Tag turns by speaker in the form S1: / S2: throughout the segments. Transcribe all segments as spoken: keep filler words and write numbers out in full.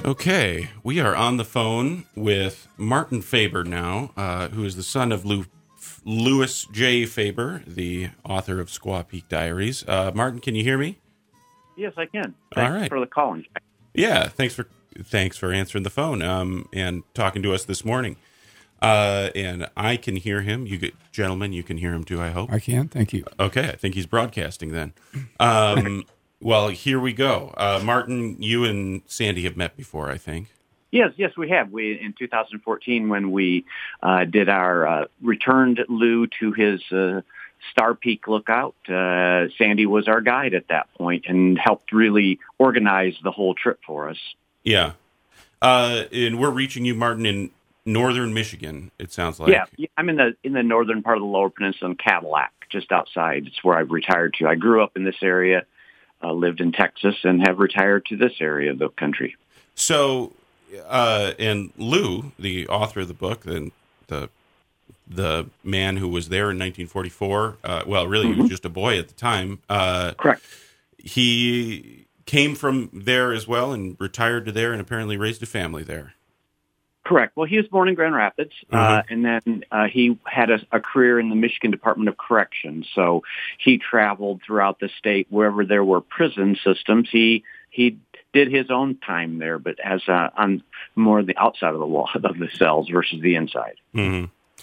S1: Okay, we are on the phone with Martin Faber now, uh, who is the son of Lou, Louis J. Faber, the author of Squaw Peak Diaries. Uh, Martin, can you hear me?
S2: Yes, I can. Thanks
S1: All right.
S2: for the calling.
S1: Yeah, thanks for thanks for answering the phone um, and talking to us this morning. Uh, and I can hear him. You get, gentlemen, you can hear him too, I hope.
S3: I can. Thank you.
S1: Okay, I think he's broadcasting then. Um, well, here we go. Uh, Martin, you and Sandy have met before, I think.
S2: Yes, yes, we have. We in two thousand fourteen when we uh, did our uh, returned Lou to his uh, Star Peak lookout. Uh, Sandy was our guide at that point and helped really organize the whole trip for us.
S1: Yeah, uh, and we're reaching you, Martin, in northern Michigan. It sounds like.
S2: Yeah, I'm in the in the northern part of the Lower Peninsula in Cadillac, just outside. It's where I've retired to. I grew up in this area, uh, lived in Texas, and have retired to this area of the country.
S1: So. Uh, and Lou, the author of the book, and the the man who was there in nineteen forty-four, uh, well, really, mm-hmm. he was just a boy at the time. Uh,
S2: Correct.
S1: He came from there as well and retired to there and apparently raised a family there.
S2: Correct. Well, he was born in Grand Rapids, mm-hmm. uh, and then uh, he had a, a career in the Michigan Department of Corrections. So he traveled throughout the state wherever there were prison systems. He he did his own time there, but as uh, on more the outside of the wall of the cells versus the inside.
S1: Mm-hmm.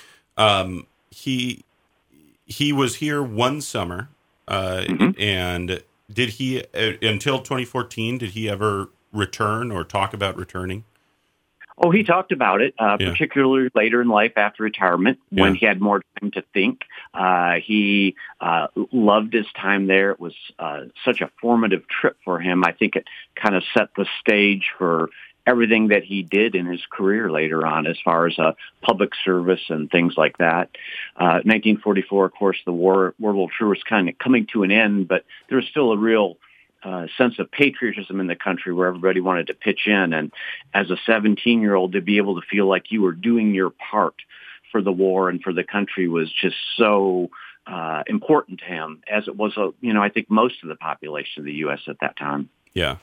S1: Um, he he was here one summer, uh, mm-hmm. and did he uh, until twenty fourteen? Did he ever return or talk about returning?
S2: Oh, he talked about it, uh, yeah. particularly later in life after retirement when yeah. he had more time to think. Uh, he uh, loved his time there. It was uh, such a formative trip for him. I think it kind of set the stage for everything that he did in his career later on as far as uh, public service and things like that. Uh, nineteen forty-four, of course, the war, World War Two was kind of coming to an end, but there was still a real Uh, sense of patriotism in the country where everybody wanted to pitch in. And as a seventeen-year-old, to be able to feel like you were doing your part for the war and for the country was just so uh, important to him, as it was, uh, you know, I think most of the population of the U S at that time.
S1: Yeah.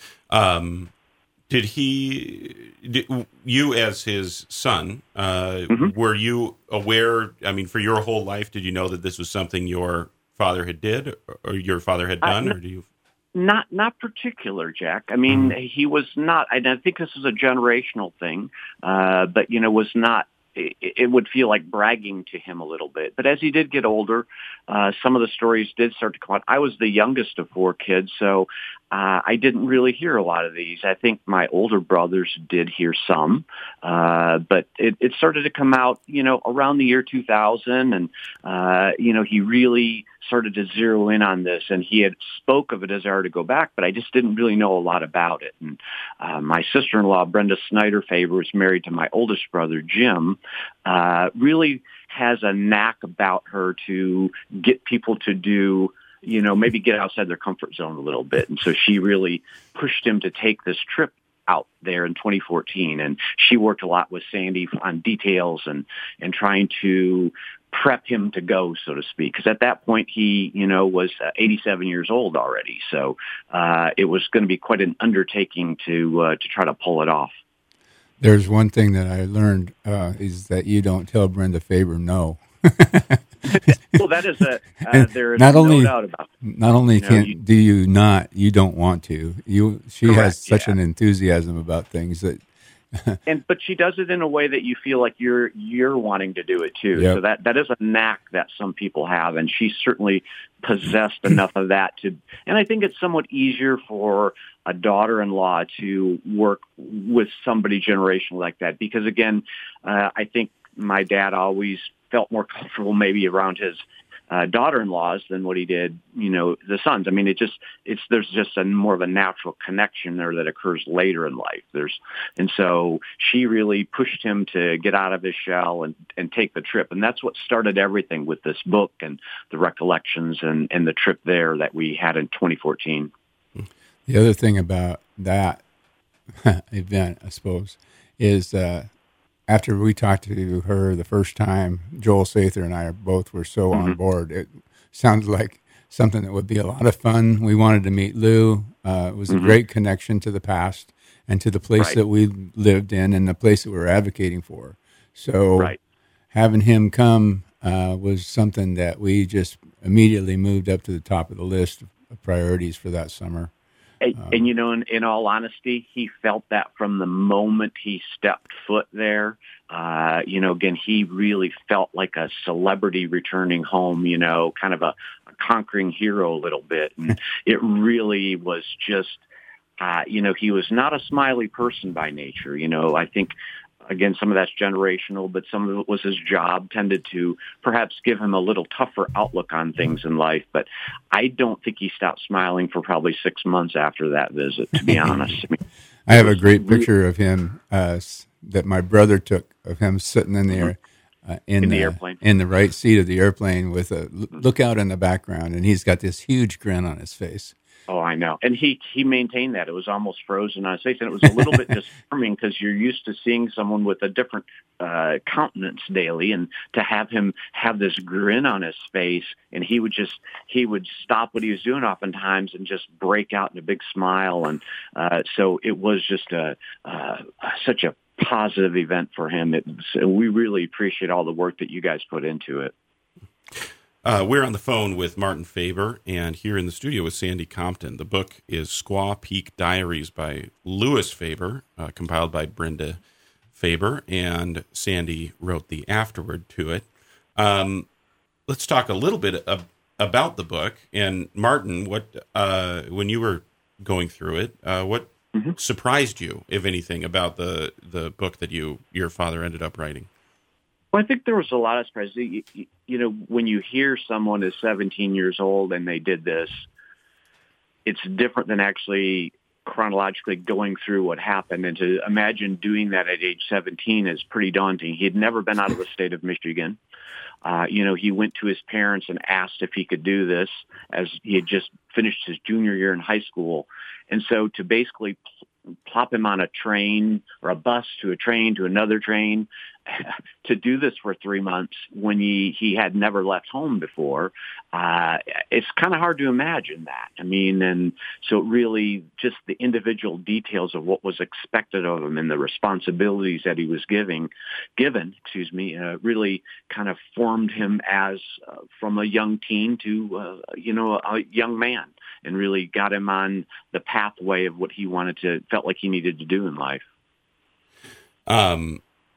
S1: Um, did he, did, you as his son, uh, mm-hmm. were you aware, I mean, for your whole life, did you know that this was something your father had did or your father had done,
S2: uh,
S1: or do you...
S2: Not not particular, Jack. I mean, mm-hmm. he was not, I think this is a generational thing, uh, but, you know, was not, it, it would feel like bragging to him a little bit. But as he did get older, uh, some of the stories did start to come out. I was the youngest of four kids, so uh, I didn't really hear a lot of these. I think my older brothers did hear some, uh, but it, it started to come out, you know, around the year two thousand, and, uh, you know, he really started to zero in on this, and he had spoke of a desire to go back, but I just didn't really know a lot about it. And uh, my sister-in-law, Brenda Snyder Faber, was married to my oldest brother, Jim, uh, really has a knack about her to get people to do, you know, maybe get outside their comfort zone a little bit. And so she really pushed him to take this trip out there in twenty fourteen. And she worked a lot with Sandy on details and, and trying to prep him to go, so to speak. Because at that point, he, you know, was uh, eighty-seven years old already. So uh, it was going to be quite an undertaking to uh, to try to pull it off.
S3: There's one thing that I learned uh, is that you don't tell Brenda Faber no.
S2: Well, that is a uh, there is
S3: not
S2: no
S3: only,
S2: doubt about it.
S3: Not only
S2: you know,
S3: can
S2: you,
S3: do you not, you don't want to. You she
S2: correct,
S3: has such
S2: yeah.
S3: an enthusiasm about things that.
S2: and but she does it in a way that you feel like you're you're wanting to do it too.
S3: Yep.
S2: So that that is a knack that some people have, and she certainly possessed enough of that to. And I think it's somewhat easier for a daughter-in-law to work with somebody generational like that, because again, uh, I think my dad always felt more comfortable maybe around his uh, daughter-in-laws than what he did, you know, the sons. I mean, it just, it's, there's just a more of a natural connection there that occurs later in life. There's, and so she really pushed him to get out of his shell and, and take the trip. And that's what started everything with this book and the recollections and, and the trip there that we had in twenty fourteen.
S3: The other thing about that event, I suppose, is, uh, after we talked to her the first time, Joel Sather and I are both were so mm-hmm. on board. It sounded like something that would be a lot of fun. We wanted to meet Lou. Uh, it was mm-hmm. a great connection to the past. and to the place
S2: Right.
S3: that we lived in and the place that we were advocating for. So
S2: Right.
S3: having him come uh, was something that we just immediately moved up to the top of the list of priorities for that summer.
S2: And, um, and you know, in, in all honesty, he felt that from the moment he stepped foot there. Uh, you know, again, he really felt like a celebrity returning home, you know, kind of a, a conquering hero a little bit. And it really was just, uh, you know, he was not a smiley person by nature. You know, I think, again, some of that's generational, but some of it was his job tended to perhaps give him a little tougher outlook on things in life. But I don't think he stopped smiling for probably six months after that visit, to be honest. I, mean,
S3: I have a great picture of him uh, that my brother took of him sitting in there uh, in,
S2: in the,
S3: the
S2: airplane,
S3: in the right seat of the airplane with a lookout in the background, and he's got this huge grin on his face.
S2: Oh, I know. And he, he maintained that. It was almost frozen on his face. And it was a little bit disarming because you're used to seeing someone with a different uh, countenance daily. And to have him have this grin on his face, and he would just, he would stop what he was doing oftentimes and just break out in a big smile. And uh, so it was just a, uh, such a positive event for him. It was, we really appreciate all the work that you guys put into it.
S1: Uh, we're on the phone with Martin Faber, and here in the studio with Sandy Compton. The book is Squaw Peak Diaries by Lewis Faber, uh, compiled by Brenda Faber, and Sandy wrote the afterword to it. Um, let's talk a little bit ab- about the book. And Martin, what uh, when you were going through it, uh, what mm-hmm. surprised you, if anything, about the the book that you your father ended up writing?
S2: Well, I think there was a lot of surprises. You, you know, when you hear someone is seventeen years old and they did this, it's different than actually chronologically going through what happened. And to imagine doing that at age seventeen is pretty daunting. He had never been out of the state of Michigan. Uh, you know, he went to his parents and asked if he could do this as he had just finished his junior year in high school. And so to basically pl- plop him on a train or a bus to a train to another train, to do this for three months when he, he had never left home before, uh, it's kind of hard to imagine that. I mean, and so really just the individual details of what was expected of him and the responsibilities that he was giving, given, excuse me, uh, really kind of formed him as uh, from a young teen to, uh, you know, a young man, and really got him on the pathway of what he wanted to, felt like he needed to do in life.
S1: Um,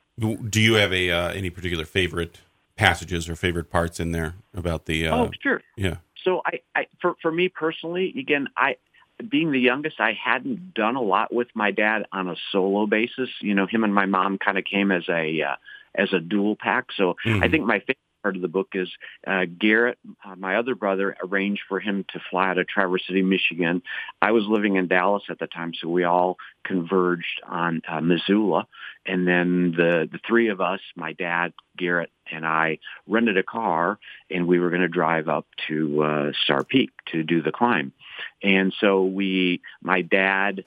S1: Do you have a uh, any particular favorite passages or favorite parts in there about the? Uh,
S2: oh, sure.
S1: Yeah.
S2: So I, I, for for me personally, again, I, being the youngest, I hadn't done a lot with my dad on a solo basis. You know, him and my mom kind of came as a uh, as a dual pack. So mm-hmm. I think my favorite part of the book is uh, Garrett, uh, my other brother, arranged for him to fly out of Traverse City, Michigan. I was living in Dallas at the time, so we all converged on uh, Missoula. And then the, the three of us, my dad, Garrett, and I, rented a car, and we were going to drive up to uh, Star Peak to do the climb. And so we, my dad,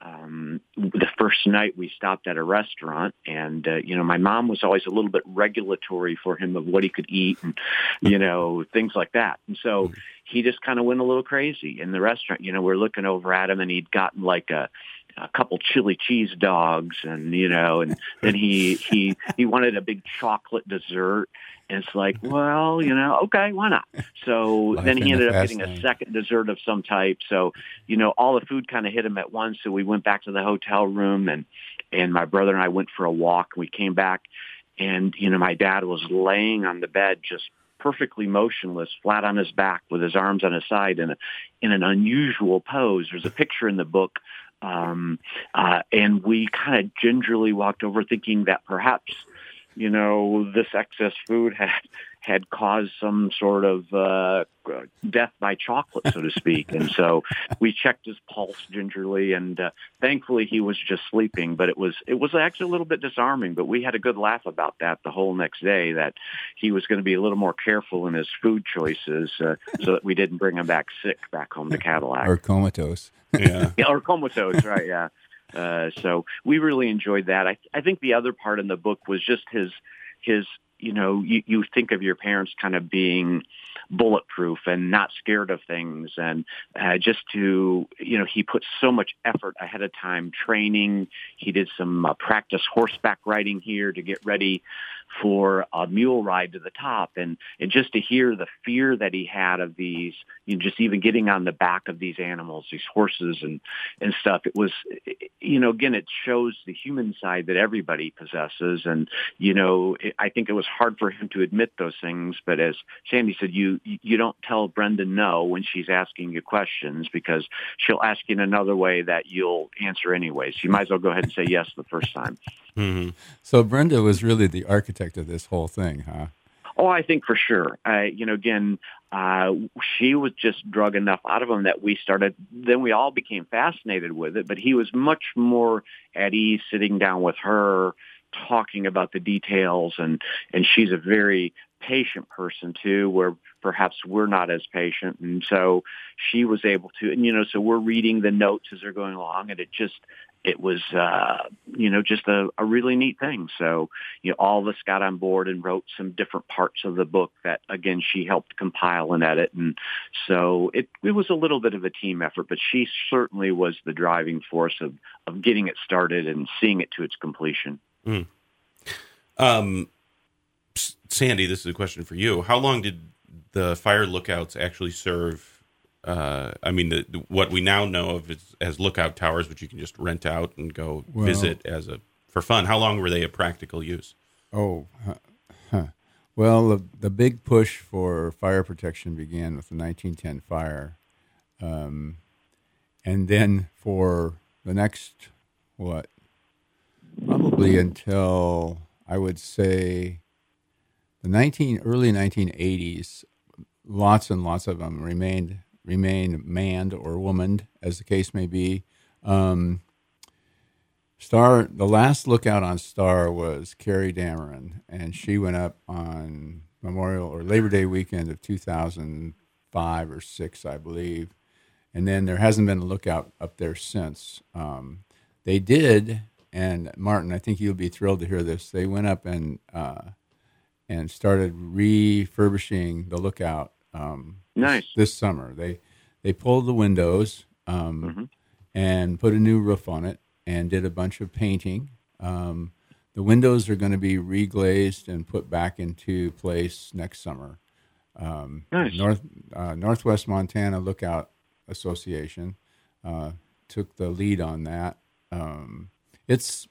S2: um, the first night we stopped at a restaurant, and, uh, you know, my mom was always a little bit regulatory for him of what he could eat and, you know, things like that. And so he just kind of went a little crazy in the restaurant. You know, we're looking over at him, and he'd gotten like a, a couple chili cheese dogs, and, you know, and then he, he, he wanted a big chocolate dessert. And it's like, well, you know, okay, why not? So
S3: Life
S2: then he ended up getting
S3: lane.
S2: a second dessert of some type. So, you know, all the food kind of hit him at once. So we went back to the hotel room, and, and my brother and I went for a walk. We came back, and, you know, my dad was laying on the bed just perfectly motionless, flat on his back with his arms on his side in, a, in an unusual pose. There's a picture in the book. Um, uh, and we kind of gingerly walked over thinking that perhaps, you know, this excess food had had caused some sort of uh, death by chocolate, so to speak. And so we checked his pulse gingerly, and uh, thankfully he was just sleeping. But it was it was actually a little bit disarming. But we had a good laugh about that the whole next day, that he was going to be a little more careful in his food choices, uh, so that we didn't bring him back sick back home to Cadillac.
S3: Or comatose.
S1: Yeah.
S2: yeah, or comatose, right, yeah. Uh, so we really enjoyed that. I, I think the other part in the book was just his, his, you know, you, you think of your parents kind of being bulletproof and not scared of things. And uh, just to, you know, he put so much effort ahead of time training. He did some uh, practice horseback riding here to get ready for a mule ride to the top. And, and just to hear the fear that he had of these, you know, just even getting on the back of these animals, these horses and, and stuff, it was, you know, again, it shows the human side that everybody possesses. And, you know, it, I think it was hard for him to admit those things. But as Sandy said, you, you don't tell Brenda no when she's asking you questions, because she'll ask you in another way that you'll answer anyways. You might as well go ahead and say yes the first time.
S1: Mm-hmm.
S3: So Brenda was really the architect of this whole thing, huh?
S2: Oh, I think for sure. Uh, you know, again, uh, she was just drug enough out of him that we started, then we all became fascinated with it, but he was much more at ease sitting down with her, talking about the details, and, and she's a very patient person too, where perhaps we're not as patient. And so she was able to, and, you know, so we're reading the notes as they're going along, and it just, it was, uh, you know, just a, a really neat thing. So, you know, all of us got on board and wrote some different parts of the book that, again, she helped compile and edit. And so it, it was a little bit of a team effort, but she certainly was the driving force of, of getting it started and seeing it to its completion.
S1: Mm. Um, Sandy, this is a question for you. How long did the fire lookouts actually serve? Uh, I mean, the, the, what we now know of is, as lookout towers, which you can just rent out and go well, visit as a for fun. How long were they a practical use?
S3: Oh, huh, huh. Well, the, the big push for fire protection began with the nineteen ten fire, um, and then for the next what, probably until I would say the nineteen early nineteen eighties, lots and lots of them remained. remain manned or womaned, as the case may be. Um, Star, the last lookout on Star was Carrie Dameron, and she went up on Memorial or Labor Day weekend of two thousand five or six, I believe. And then there hasn't been a lookout up there since. Um, they did, and Martin, I think you'll be thrilled to hear this. They went up and uh, and started refurbishing the lookout. Um,
S2: Nice.
S3: This, this summer, they they pulled the windows um, mm-hmm. and put a new roof on it, and did a bunch of painting. Um, the windows are going to be reglazed and put back into place next summer. Um,
S2: nice.
S3: North uh, Northwest Montana Lookout Association uh, took the lead on that. Um, it's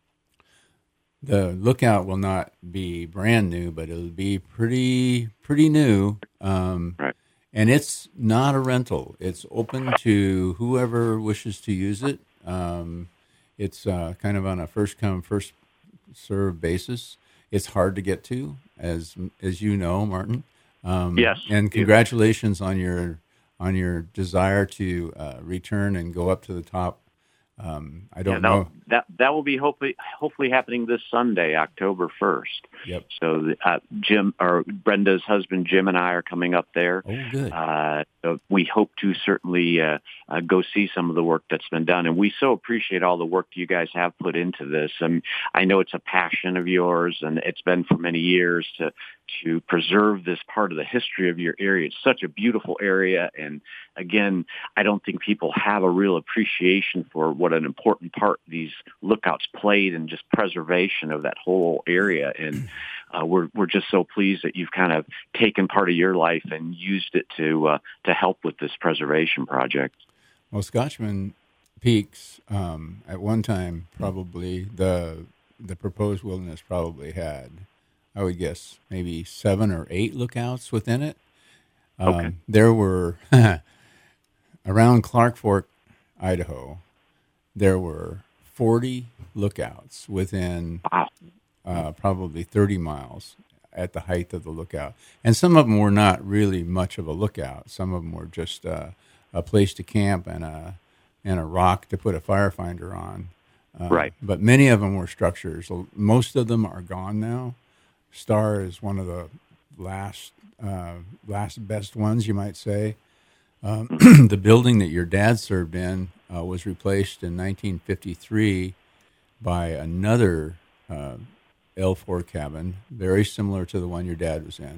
S3: the lookout will not be brand new, but it'll be pretty pretty new. Um,
S2: right.
S3: And it's not a rental. It's open to whoever wishes to use it. Um, it's uh, kind of on a first-come, first-served basis. It's hard to get to, as as you know, Martin. Um,
S2: yes.
S3: And congratulations on your on your desire to uh, return and go up to the top. Um, I don't
S2: yeah,
S3: know.
S2: That that will be hopefully hopefully happening this Sunday, October first.
S3: Yep.
S2: So uh, Jim or Brenda's husband Jim and I are coming up there.
S3: Oh, good.
S2: Uh, so we hope to certainly uh, uh, go see some of the work that's been done, and we so appreciate all the work you guys have put into this. And I know it's a passion of yours, and it's been for many years to to preserve this part of the history of your area. It's such a beautiful area, and again, I don't think people have a real appreciation for what an important part these lookouts played in just preservation of that whole area. And uh, we're we're just so pleased that you've kind of taken part of your life and used it to uh, to help with this preservation project.
S3: Well, Scotchman Peaks um, at one time probably the the proposed wilderness probably had, I would guess, maybe seven or eight lookouts within it. Um,
S2: okay.
S3: There were around Clark Fork, Idaho. There were forty lookouts within
S2: wow.
S3: uh, probably thirty miles at the height of the lookout. And some of them were not really much of a lookout. Some of them were just uh, a place to camp and a, and a rock to put a firefinder on. Uh,
S2: right.
S3: But many of them were structures. Most of them are gone now. Star is one of the last, uh, last best ones, you might say. Um, the building that your dad served in uh, was replaced in nineteen fifty-three by another uh, L four cabin, very similar to the one your dad was in.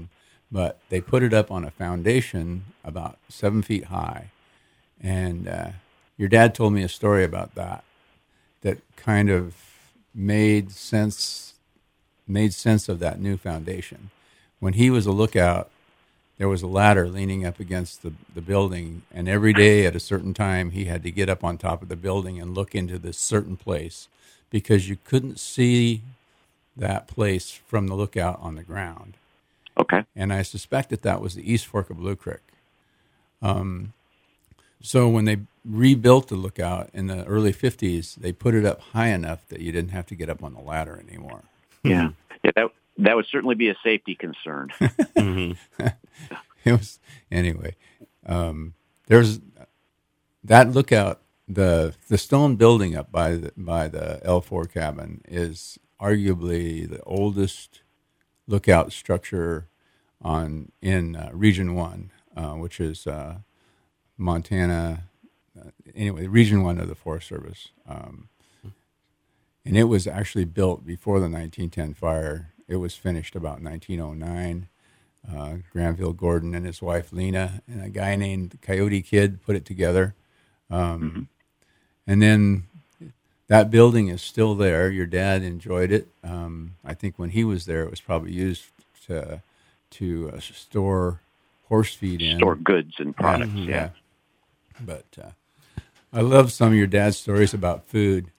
S3: but they put it up on a foundation about seven feet high. And uh, your dad told me a story about that that kind of made sense made sense of that new foundation. When he was a lookout, there was a ladder leaning up against the, the building, and every day at a certain time, he had to get up on top of the building and look into this certain place because you couldn't see that place from the lookout on the ground.
S2: Okay.
S3: And I suspect that that was the East Fork of Blue Creek. Um, so when they rebuilt the lookout in the early fifties, they put it up high enough that you didn't have to get up on the ladder anymore.
S2: Yeah, yeah that, that would certainly be a safety concern.
S1: Mm-hmm.
S3: It was anyway. Um, there's that lookout. The the stone building up by the, by the L four cabin is arguably the oldest lookout structure on in uh, Region One, uh, which is uh, Montana. Uh, anyway, Region One of the Forest Service, um, and it was actually built before the nineteen ten fire. It was finished about nineteen oh nine. Uh, Granville Gordon and his wife Lena and a guy named Coyote Kid put it together. Um,
S2: mm-hmm.
S3: And then that building is still there. Your dad enjoyed it. Um, I think when he was there, it was probably used to to uh, store horse feed in.
S2: Store goods and products,
S3: yeah.
S2: yeah.
S3: yeah. But uh, I love some of your dad's stories about food.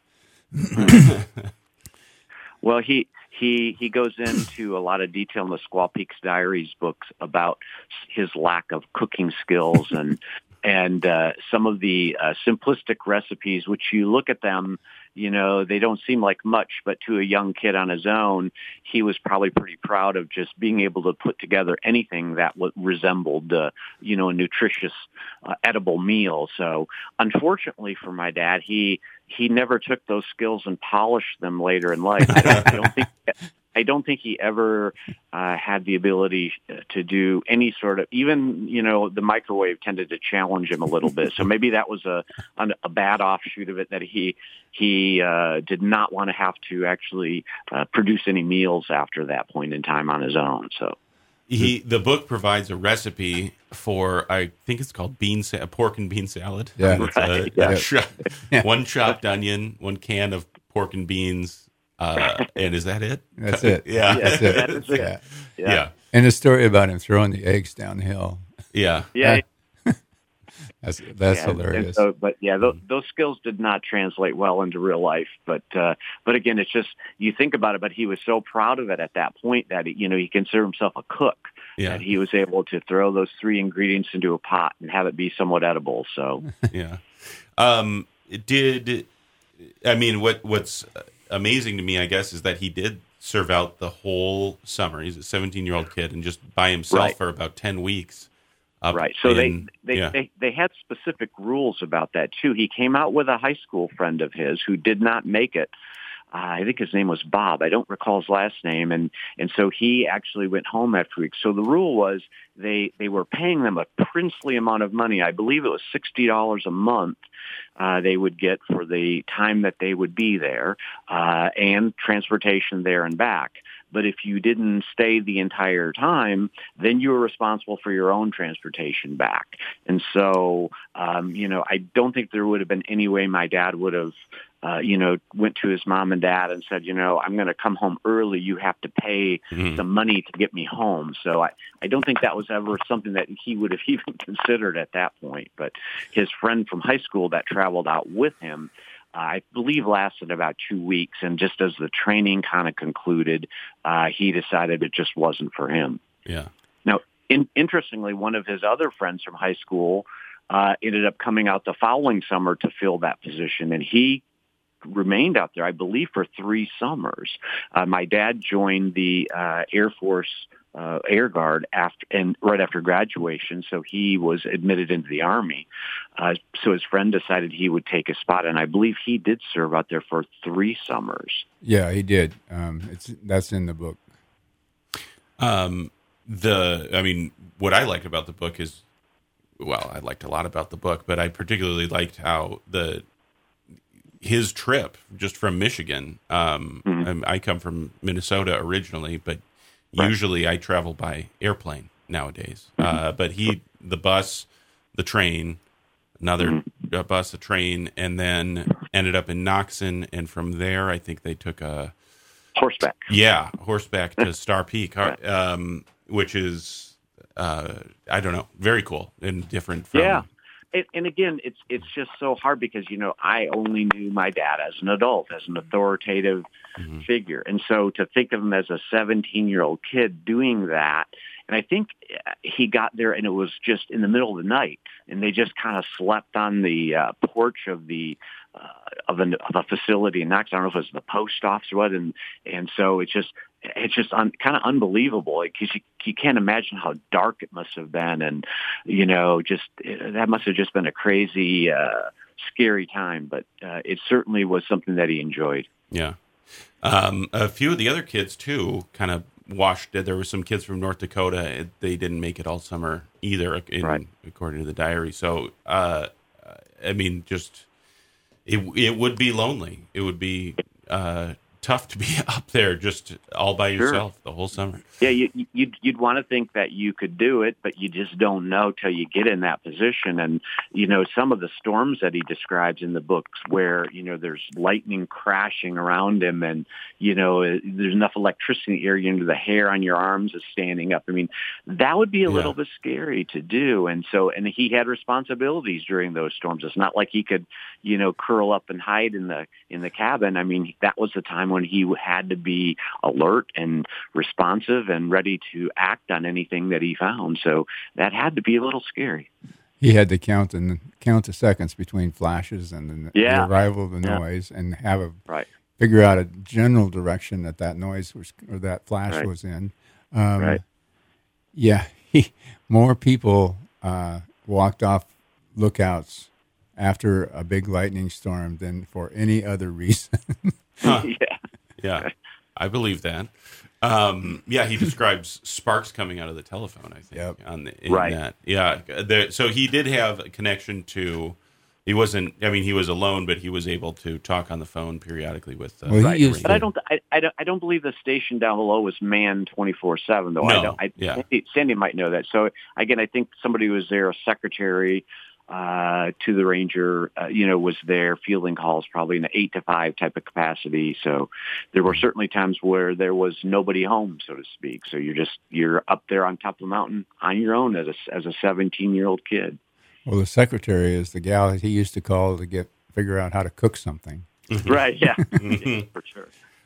S2: Well, he... He he goes into a lot of detail in the Squaw Peaks Diaries books about his lack of cooking skills and and uh, some of the uh, simplistic recipes, which you look at them, you know, they don't seem like much, but to a young kid on his own, he was probably pretty proud of just being able to put together anything that w- resembled, uh, you know, a nutritious, uh, edible meal. So unfortunately for my dad, he he never took those skills and polished them later in life. I don't, I don't think I don't think he ever uh, had the ability to do any sort of, even, you know, the microwave tended to challenge him a little bit. So maybe that was a a bad offshoot of it, that he he uh, did not want to have to actually uh, produce any meals after that point in time on his own. So
S1: he the book provides a recipe for, I think it's called bean sa- pork and bean salad.
S3: Yeah,
S1: it's
S2: right,
S1: a,
S2: yeah.
S1: a cho- one chopped onion, one can of pork and beans. Uh, and is that it?
S3: That's it.
S1: Yeah.
S2: Yeah,
S3: That's it.
S2: that is it.
S3: Yeah.
S2: Yeah.
S1: Yeah.
S3: And a story about him throwing the eggs downhill.
S1: Yeah.
S2: Yeah.
S3: That's that's
S2: yeah,
S3: hilarious.
S2: and so, but yeah, those, those skills did not translate well into real life. But uh, but again, it's just, you think about it. But he was so proud of it at that point that he, you know, he considered himself a cook.
S1: Yeah.
S2: That he was able to throw those three ingredients into a pot and have it be somewhat edible. So
S1: Yeah. Um, did I mean what what's amazing to me, I guess, is that he did serve out the whole summer. He's a seventeen-year-old kid, and just by himself
S2: Right.
S1: for about ten weeks. Up
S2: right. So
S1: in,
S2: they they,
S1: yeah.
S2: they they had specific rules about that too. He came out with a high school friend of his who did not make it. Uh, I think his name was Bob. I don't recall his last name. And, and so he actually went home after weeks. So the rule was they, they were paying them a princely amount of money. I believe it was sixty dollars a month uh, they would get for the time that they would be there, uh, and transportation there and back. But if you didn't stay the entire time, then you were responsible for your own transportation back. And so, um, you know, I don't think there would have been any way my dad would have, uh, you know, went to his mom and dad and said, you know, I'm going to come home early. You have to pay
S1: Mhm.
S2: the money to get me home. So I, I don't think that was ever something that he would have even considered at that point. But his friend from high school that traveled out with him, I believe lasted about two weeks, and just as the training kind of concluded, uh, he decided it just wasn't for him.
S1: Yeah.
S2: Now, in, interestingly, one of his other friends from high school uh, ended up coming out the following summer to fill that position, and he remained out there, I believe, for three summers. Uh, my dad joined the uh, Air Force uh, Air Guard after, and right after graduation, so he was admitted into the Army. Uh, so his friend decided he would take his spot, and I believe he did serve out there for three summers.
S3: Yeah, he did. Um, it's that's in the book.
S1: Um, the, I mean, what I liked about the book is, well, I liked a lot about the book, but I particularly liked how the, his trip just from Michigan. Um,
S2: Mhm.
S1: I, I come from Minnesota originally, but
S2: Right.
S1: usually I travel by airplane. nowadays. Uh, but he, the bus, the train, another
S2: Mm-hmm.
S1: uh, bus, a train, and then ended up in Noxon. And from there, I think they took a
S2: Horseback.
S1: yeah horseback to Star Peak, um, which is uh, I don't know, very cool and different. From,
S2: Yeah. And, and again, it's it's just so hard because, you know, I only knew my dad as an adult, as an authoritative mm-hmm. figure. And so to think of him as a seventeen-year-old kid doing that, and I think he got there and it was just in the middle of the night, and they just kind of slept on the uh, porch of the uh, of, a, of a facility in Knox. I don't know if it was the post office or what, and and so it's just it's just un, kind of unbelievable because you, you can't imagine how dark it must have been, and you know, just it, that must have just been a crazy, uh, scary time. But uh, it certainly was something that he enjoyed.
S1: Yeah, um, a few of the other kids too kind of washed. There were some kids from North Dakota. They didn't make it all summer either, in,
S2: right.
S1: according to the diary. So, uh, I mean, just it it would be lonely. It would be uh, tough to be up there just all by yourself sure. the whole summer.
S2: Yeah, you, you'd you'd want to think that you could do it, but you just don't know till you get in that position. And you know, some of the storms that he describes in the books, where you know there's lightning crashing around him, and you know there's enough electricity in the air, you know, the hair on your arms is standing up. I mean, that would be a yeah. little bit scary to do. And so, and he had responsibilities during those storms. It's not like he could, you know, curl up and hide in the in the cabin. I mean, that was the time when he had to be alert and responsive and ready to act on anything that he found. So that had to be a little scary.
S3: He had to count and count the seconds between flashes and the,
S2: yeah.
S3: the arrival of the
S2: yeah.
S3: noise, and have a
S2: right.
S3: figure out a general direction that that noise was or that flash
S2: right.
S3: was in. Um,
S2: right.
S3: Yeah, he, more people uh, walked off lookouts after a big lightning storm than for any other reason.
S1: huh.
S2: Yeah,
S1: yeah, I believe that. Um, yeah, he describes sparks coming out of the telephone, I think.
S3: Yep.
S1: On the, in
S2: right.
S1: that. Yeah. There, so he did have a connection to, he wasn't, I mean, he was alone, but he was able to talk on the phone periodically with. Uh,
S3: well,
S2: right.
S3: used
S2: but I don't, I, I don't, I don't believe the station down below was manned twenty-four seven, though.
S1: No,
S2: I don't, I,
S1: yeah.
S2: Sandy, Sandy might know that. So again, I think somebody who was there, a secretary, uh, to the ranger, uh, you know, was there fielding calls probably in an eight to five type of capacity. So there were certainly times where there was nobody home, so to speak. So you're just, you're up there on top of the mountain on your own as a, as a seventeen year old kid.
S3: Well, the secretary is the gal that he used to call to get, figure out how to cook something.
S2: Right. Yeah, yeah, for sure.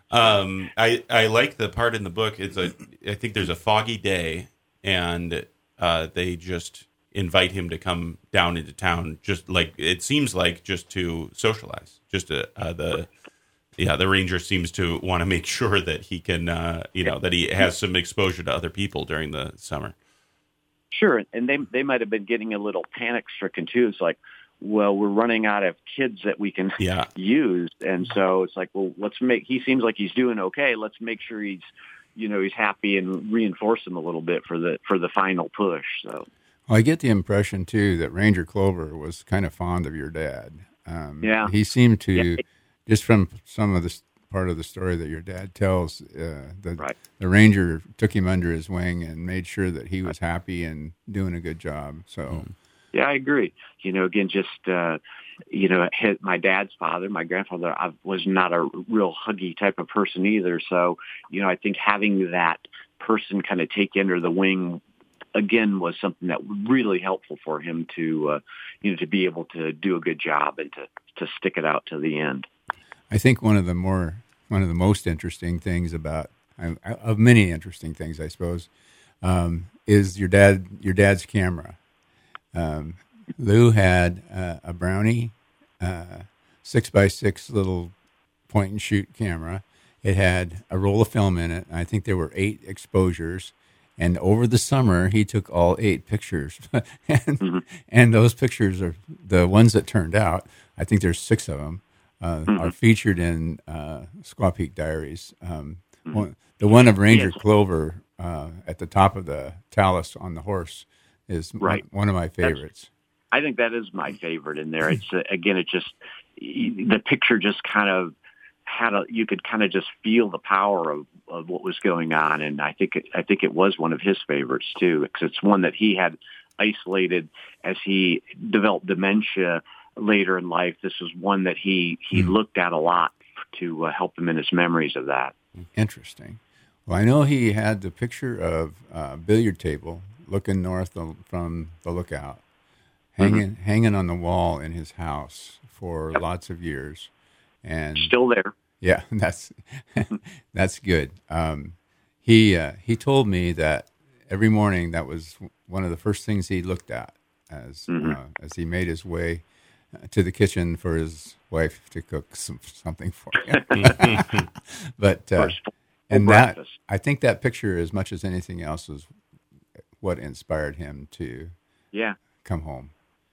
S1: Um, I, I like the part in the book. It's a, I think there's a foggy day and, uh, they just invite him to come down into town, just like it seems like just to socialize. Just to, uh, the yeah, the ranger seems to want to make sure that he can, uh, you know, that he has some exposure to other people during the summer.
S2: Sure, and they they might have been getting a little panic stricken too. It's like, well, we're running out of kids that we can
S1: yeah.
S2: use, and so it's like, well, let's make. He seems like he's doing okay. Let's make sure he's, you know, he's happy and reinforce him a little bit for the for the final push. So.
S3: Well, I get the impression, too, that Ranger Clover was kind of fond of your dad. Um,
S2: yeah.
S3: He seemed to,
S2: yeah.
S3: just from some of the part of the story that your dad tells, uh, the,
S2: right.
S3: the ranger took him under his wing and made sure that he was happy and doing a good job. So,
S2: yeah, I agree. You know, again, just, uh, you know, his, my dad's father, my grandfather, I was not a real huggy type of person either. So, you know, I think having that person kind of take you under the wing again was something that was really helpful for him to, uh, you know, to be able to do a good job and to, to stick it out to the end.
S3: I think one of the more, one of the most interesting things about, of many interesting things, I suppose, um, is your dad, your dad's camera. Um, Lou had uh, a Brownie, uh, six by six little point and shoot camera. It had a roll of film in it. I think there were eight exposures. And over the summer, he took all eight pictures. and,
S2: mm-hmm.
S3: and those pictures are the ones that turned out. I think there's six of them, uh, mm-hmm. are featured in uh, Squaw Peak Diaries. Um, mm-hmm. one, the one of Ranger yes. Clover uh, at the top of the talus on the horse is
S2: right.
S3: one, one of my favorites.
S2: That's, I think that is my favorite in there. It's uh, again, it just, the picture just kind of had a, you could kind of just feel the power of, of what was going on. And I think, it, I think it was one of his favorites too, because it's one that he had isolated as he developed dementia later in life. This was one that he, he mm. looked at a lot to uh, help him in his memories of that.
S3: Interesting. Well, I know he had the picture of a billiard table looking north from the lookout, hanging mm-hmm. hanging on the wall in his house for yep. lots of years, and
S2: still there.
S3: Yeah, that's that's good. Um, he uh, he told me that every morning that was one of the first things he looked at as mm-hmm. uh, as he made his way to the kitchen for his wife to cook some, something for him. But uh, and that breakfast. I think that picture, as much as anything else, was what inspired him to
S2: yeah
S3: come home.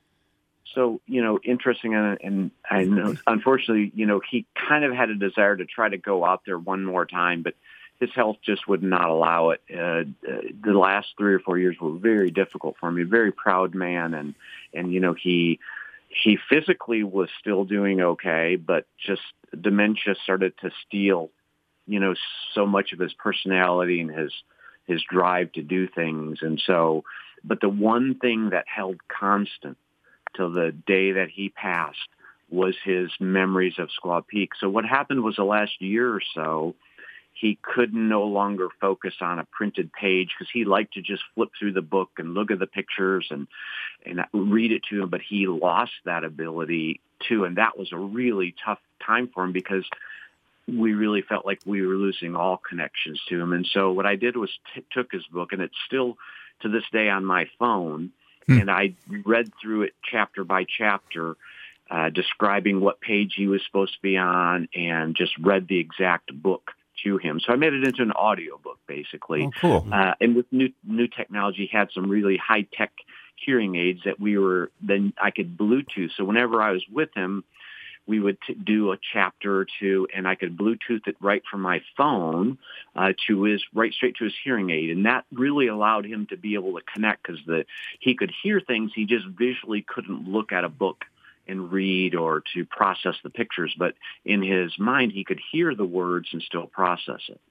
S2: So, you know, interesting, and, and I know, unfortunately, you know, he kind of had a desire to try to go out there one more time, but his health just would not allow it. Uh, uh, the last three or four years were very difficult for me. Very proud man, and and you know, he he physically was still doing okay, but just dementia started to steal, you know, so much of his personality and his his drive to do things, and so. But the one thing that held constant till the day that he passed was his memories of Squaw Peak. So what happened was the last year or so, he could no longer focus on a printed page because he liked to just flip through the book and look at the pictures and, and read it to him, but he lost that ability too. And that was a really tough time for him because we really felt like we were losing all connections to him. And so what I did was t- took his book, and it's still to this day on my phone, and I read through it chapter by chapter, uh, describing what page he was supposed to be on, and just read the exact book to him. So I made it into an audio book, basically.
S3: Oh, cool.
S2: Uh, and with new new technology, had some really high tech hearing aids that we were then I could Bluetooth. So whenever I was with him, we would t- do a chapter or two, and I could Bluetooth it right from my phone uh, to his right straight to his hearing aid, and that really allowed him to be able to connect because the he could hear things, he just visually couldn't look at a book and read or to process the pictures, but in his mind he could hear the words and still process it.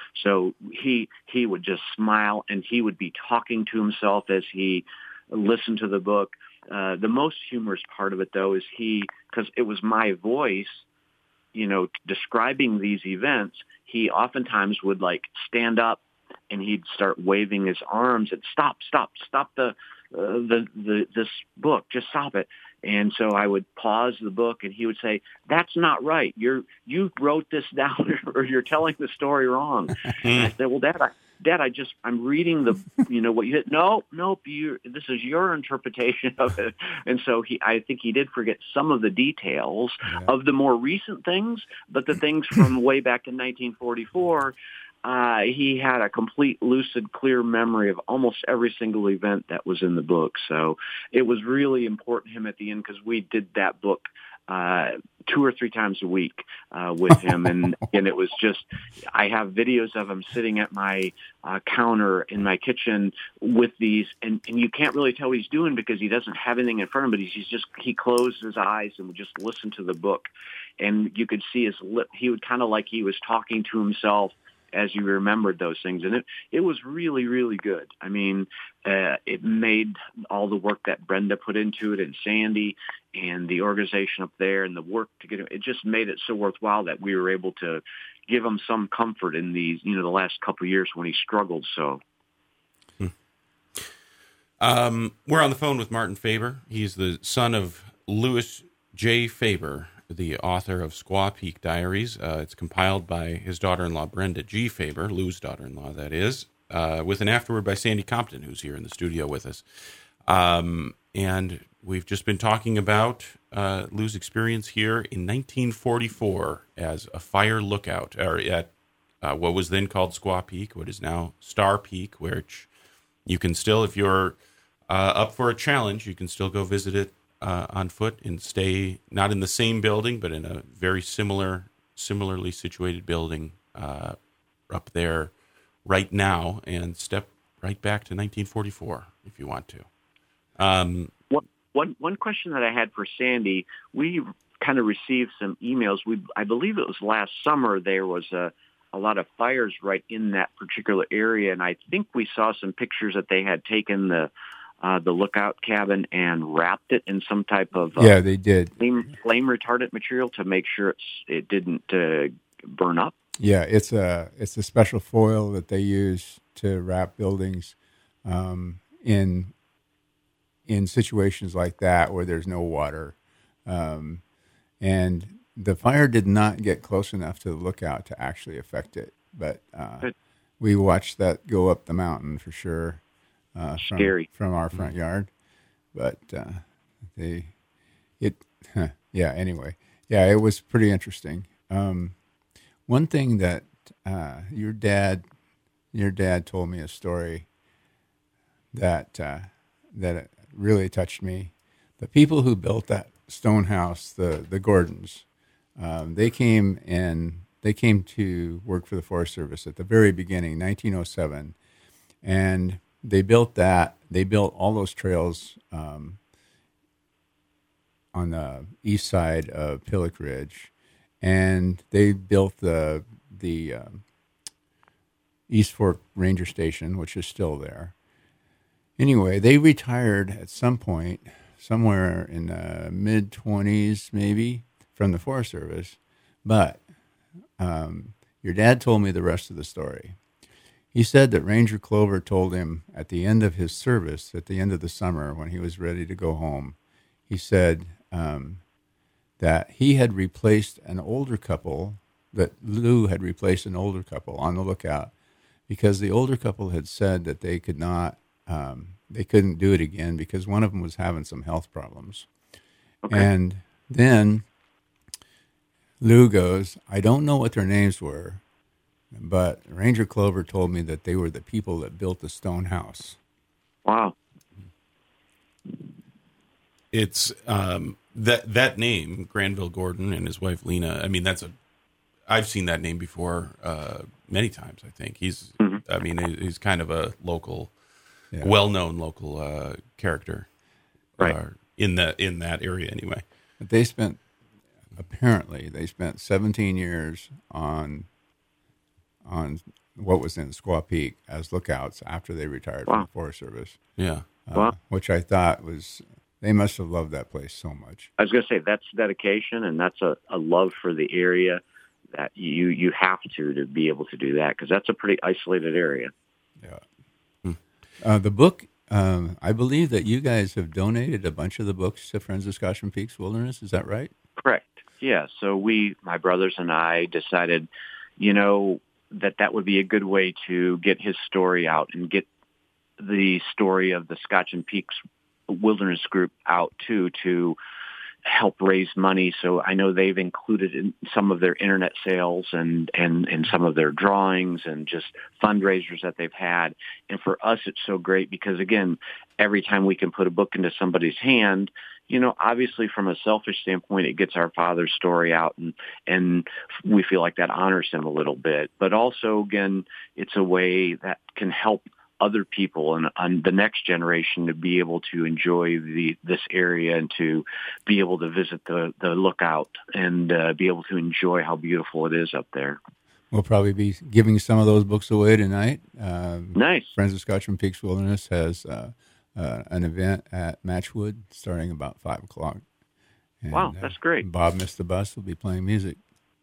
S2: So he he would just smile, and he would be talking to himself as he listened to the book. Uh, the most humorous part of it, though, is he, because it was my voice, you know, describing these events, he oftentimes would, like, stand up and he'd start waving his arms and stop, stop, stop the, uh, the, the, this book, just stop it. And so I would pause the book, and he would say, "That's not right. You're, you wrote this down, or you're telling the story wrong." And I said, "Well, Dad, I, Dad, I just, I'm reading the, you know, what you hit. No, nope, you, this is your interpretation of it." And so he, I think he did forget some of the details yeah. of the more recent things, but the things from way back in nineteen forty-four, uh, he had a complete, lucid, clear memory of almost every single event that was in the book. So it was really important to him at the end, because we did that book uh, two or three times a week uh, with him. And, and it was just, I have videos of him sitting at my uh, counter in my kitchen with these, and, and you can't really tell what he's doing because he doesn't have anything in front of him, but he's just, he closed his eyes and would just listen to the book. And you could see his lip, he would kind of like he was talking to himself as you remembered those things. And it, it was really, really good. I mean, uh, it made all the work that Brenda put into it, and Sandy and the organization up there, and the work to get it, it just made it so worthwhile that we were able to give him some comfort in these, you know, the last couple of years when he struggled so.
S1: Hmm. Um, we're on the phone with Martin Faber. He's the son of Louis J. Faber, the author of Squaw Peak Diaries. Uh, it's compiled by his daughter-in-law, Brenda G. Faber, Lou's daughter-in-law, that is, uh, with an afterword by Sandy Compton, who's here in the studio with us. Um, and we've just been talking about uh, Lou's experience here in nineteen forty-four as a fire lookout, or at uh, what was then called Squaw Peak, what is now Star Peak, which you can still, if you're uh, up for a challenge, you can still go visit it Uh, on foot and stay not in the same building, but in a very similar, similarly situated building uh, up there right now, and step right back to nineteen forty-four if you want to. Um,
S2: one, one, one question that I had for Sandy, we kind of received some emails. We, I believe it was last summer, there was a, a lot of fires right in that particular area, and I think we saw some pictures that they had taken the uh, the lookout cabin and wrapped it in some type of uh,
S3: yeah, they did
S2: flame, flame retardant material to make sure it's, it didn't uh, burn up.
S3: Yeah, it's a it's a special foil that they use to wrap buildings um, in in situations like that where there's no water, um, and the fire did not get close enough to the lookout to actually affect it. But uh, we watched that go up the mountain for sure. Uh, from,
S2: Scary
S3: from our front yard, but uh, they it huh, yeah. Anyway, yeah, it was pretty interesting. Um, one thing that uh, your dad your dad told me a story that uh, that really touched me. The people who built that stone house, the the Gordons, um, they came and they came to work for the Forest Service at the very beginning, nineteen oh seven, and they built that. They built all those trails um, on the east side of Pillock Ridge, and they built the the um, East Fork Ranger Station, which is still there. Anyway, they retired at some point, somewhere in the mid twenties, maybe, from the Forest Service. But um, your dad told me the rest of the story. He said that Ranger Clover told him at the end of his service, at the end of the summer, when he was ready to go home, he said um, that he had replaced an older couple, that Lou had replaced an older couple on the lookout, because the older couple had said that they could not, um, they couldn't do it again because one of them was having some health problems. Okay. And then Lou goes, I don't know what their names were, but Ranger Clover told me that they were the people that built the stone house.
S2: Wow.
S1: It's um, that that name, Granville Gordon and his wife Lena. I mean, that's a I've seen that name before uh, many times. I think he's. Mm-hmm. I mean, he's kind of a local, yeah. well-known local uh, character,
S2: right?
S1: Uh, in the in that area, anyway.
S3: But they spent apparently they spent seventeen years on. on what was in Squaw Peak as lookouts after they retired wow. from the Forest Service.
S1: Yeah.
S3: Uh, wow. Which I thought was, they must have loved that place so much.
S2: I was going to say, that's dedication, and that's a, a love for the area that you, you have to, to be able to do that, because that's a pretty isolated area.
S3: Yeah. Hmm. Uh, the book, um, I believe that you guys have donated a bunch of the books to Friends of Scotch and Peaks Wilderness. Is that right?
S2: Correct. Yeah. So we, my brothers and I decided, you know, that that would be a good way to get his story out and get the story of the Scotch and Peaks Wilderness Group out too, to help raise money. So I know they've included in some of their internet sales and, and, and some of their drawings and just fundraisers that they've had. And for us, it's so great because, again, every time we can put a book into somebody's hand, you know, obviously from a selfish standpoint, it gets our father's story out, and, and we feel like that honors him a little bit. But also, again, it's a way that can help other people and, and the next generation to be able to enjoy the this area and to be able to visit the, the lookout and uh, be able to enjoy how beautiful it is up there.
S3: We'll probably be giving some of those books away tonight. Um,
S2: nice.
S3: Friends of Scotch and Peaks Wilderness has uh, uh, an event at Matchwood starting about five o'clock. And,
S2: wow, that's great.
S3: Uh, Bob Missed the Bus will be playing music.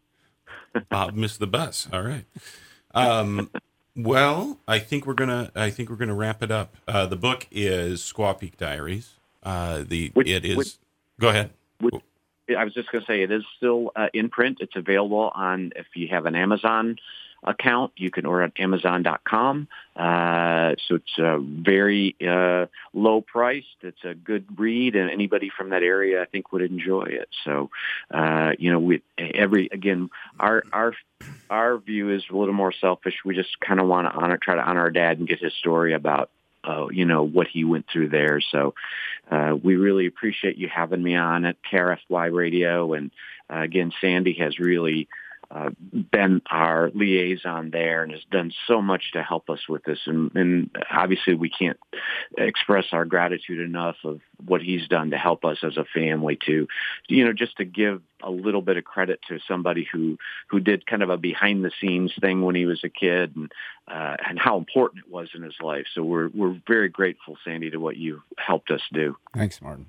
S1: Bob Missed the Bus. All right. Um, well, I think we're gonna. I think we're gonna wrap it up. Uh, the book is Squaw Peak Diaries. Uh, the which, it is. Which, go ahead.
S2: Which, I was just going to say it is still uh, in print. It's available on, if you have an Amazon account, you can order at amazon dot com. Uh, so it's uh, very uh, low priced. It's a good read, and anybody from that area, I think, would enjoy it. So, uh, you know, we every again, our our our view is a little more selfish. We just kind of want to honor, try to honor our dad and get his story about, uh, you know, what he went through there. So, uh, we really appreciate you having me on at K R F Y Radio, and uh, again, Sandy has really uh, been our liaison there and has done so much to help us with this. And, and obviously we can't express our gratitude enough of what he's done to help us as a family to, you know, just to give a little bit of credit to somebody who, who did kind of a behind the scenes thing when he was a kid, and, uh, and how important it was in his life. So we're, we're very grateful, Sandy, to what you helped us do.
S3: Thanks, Martin.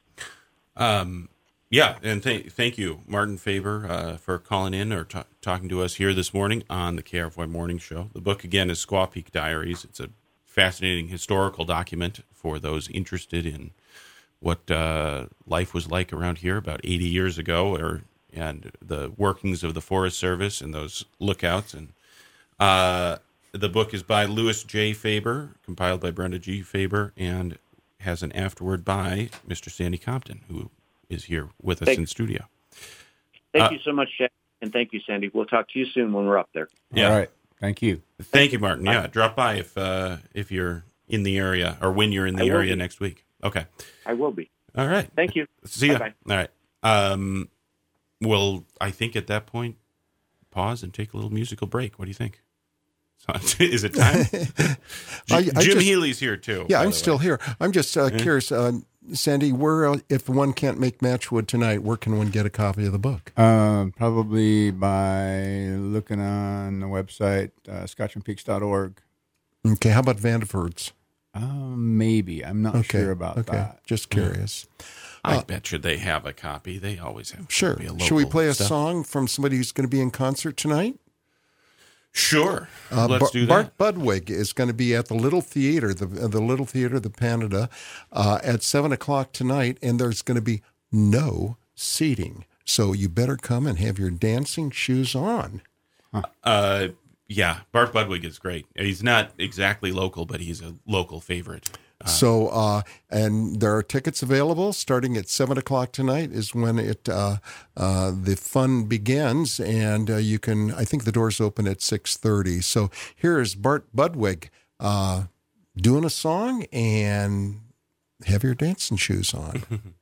S1: Um, yeah, and th- thank you, Martin Faber, uh, for calling in or t- talking to us here this morning on the K R F Y Morning Show. The book, again, is Squaw Peak Diaries. It's a fascinating historical document for those interested in what uh, life was like around here about eighty years ago, or and the workings of the Forest Service and those lookouts. And uh, the book is by Louis J. Faber, compiled by Brenda G. Faber, and has an afterword by Mister Sandy Compton, who is here with us
S2: thank,
S1: in studio.
S2: Thank
S1: uh,
S2: you so much, Jack, and thank you, Sandy. We'll talk to you soon when we're up there.
S1: Yeah.
S3: All right. Thank you.
S1: Thank you, Martin. Yeah, drop by if uh, if you're in the area, or when you're in the area next week. Okay.
S2: I will be.
S1: All right.
S2: Thank you.
S1: See ya.
S2: Bye-bye.
S1: All right. Um, well, I think at that point, pause and take a little musical break. What do you think? Is it time?
S4: I, I
S1: Jim
S4: just,
S1: Healy's here too.
S4: Yeah, I'm still here. I'm just uh, yeah. curious, uh, Sandy. Where, uh, if one can't make Matchwood tonight, where can one get a copy of the book?
S3: Uh, probably by looking on the website uh, scotchman peaks dot org.
S4: Okay. How about Vanderford's?
S3: Um, maybe. I'm not
S4: okay.
S3: sure about
S4: okay.
S3: that.
S4: Just curious.
S1: I
S4: uh,
S1: bet you they have a copy. They always have.
S4: Sure. Should we play a stuff. song from somebody who's going to be in concert tonight?
S1: Sure.
S4: Uh,
S1: Let's
S4: Bar-
S1: do that.
S4: Bart Budwig is going to be at the Little Theater, the the Little Theater, the Canada, uh, at seven o'clock tonight, and there's going to be no seating. So you better come and have your dancing shoes on.
S1: Huh. Uh, yeah, Bart Budwig is great. He's not exactly local, but he's a local favorite. Uh,
S4: so, uh, and there are tickets available starting at seven o'clock tonight is when it uh, uh, the fun begins, and uh, you can. I think the doors open at six thirty. So here is Bart Budwig uh, doing a song, and have your dancing shoes on.